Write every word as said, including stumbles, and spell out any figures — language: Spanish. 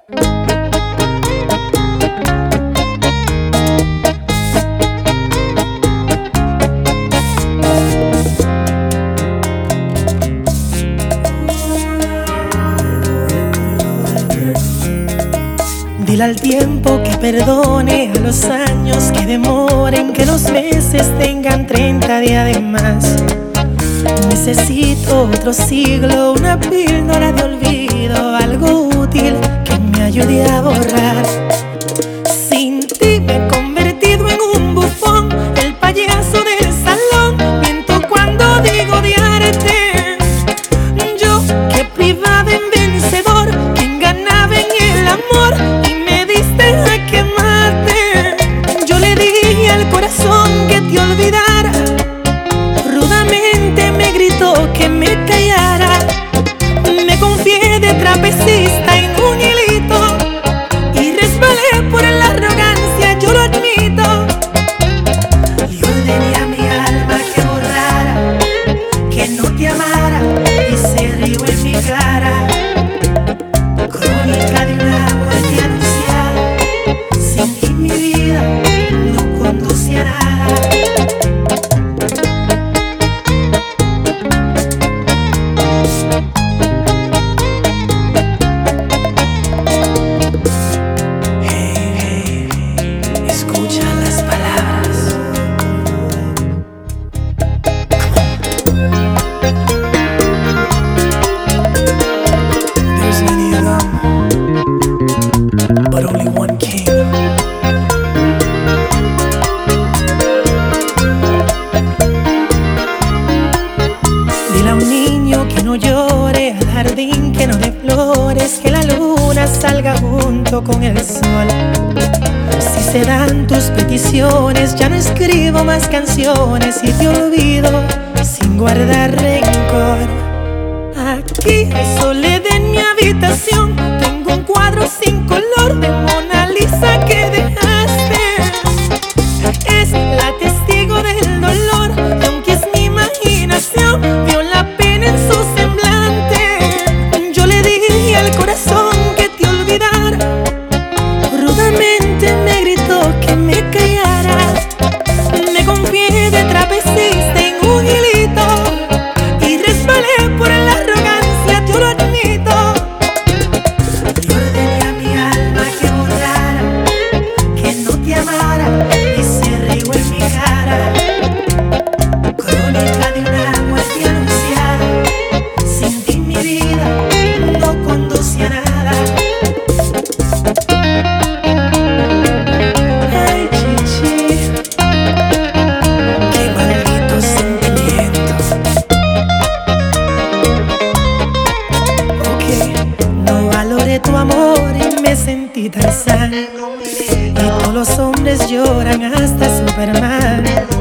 Dile al tiempo que perdone, a los años que demoren, que los meses tengan treinta días de más. Necesito otro siglo, una píldora de olvido, algo útil que me ayude a borrar. Sin ti me he convertido en un bufón, el payaso del salón. Miento cuando digo odiarte. Yo que privaba en vencedor, quien ganaba en el amor, y me diste a quemarte. Yo le dije al corazón que te olvidara, rudamente me gritó que me callara. Me confié de trapecista en un hilito y resbalé por la arrogancia, yo lo admito. Y ordené a mi alma que borrara, que no te amara, y se rió en mi cara. Crónica de una muerte anunciada, sin ti mi vida no conduce a nada. But only one king. Dile a un niño que no llore, al jardín que no dé flores, que la luna salga junto con el sol. Si se dan tus peticiones, ya no escribo más canciones y te olvido sin guardar rencor. Aquí hay soledad en mi habitación, tengo un cuadro sin color de Mona Lisa que dejaste. Es la testigo del dolor, y aunque es mi imaginación, vio la pena en su semblante. Yo le dije al corazón que te olvidara, rudamente me gritó que me callara. Me confié de trapecista en un hilito y resbalé por la arrogancia, yo lo admito. Y ordené a mi alma que borrara, que no te amara, y se rió en mi cara. Crónica de una muerte anunciada, sin ti mi vida no conduce a nada. Ay, chichi, qué maldito sentimiento. No valoré tu amor y me sentí Tarzán, y todos los hombres lloran hasta Superman.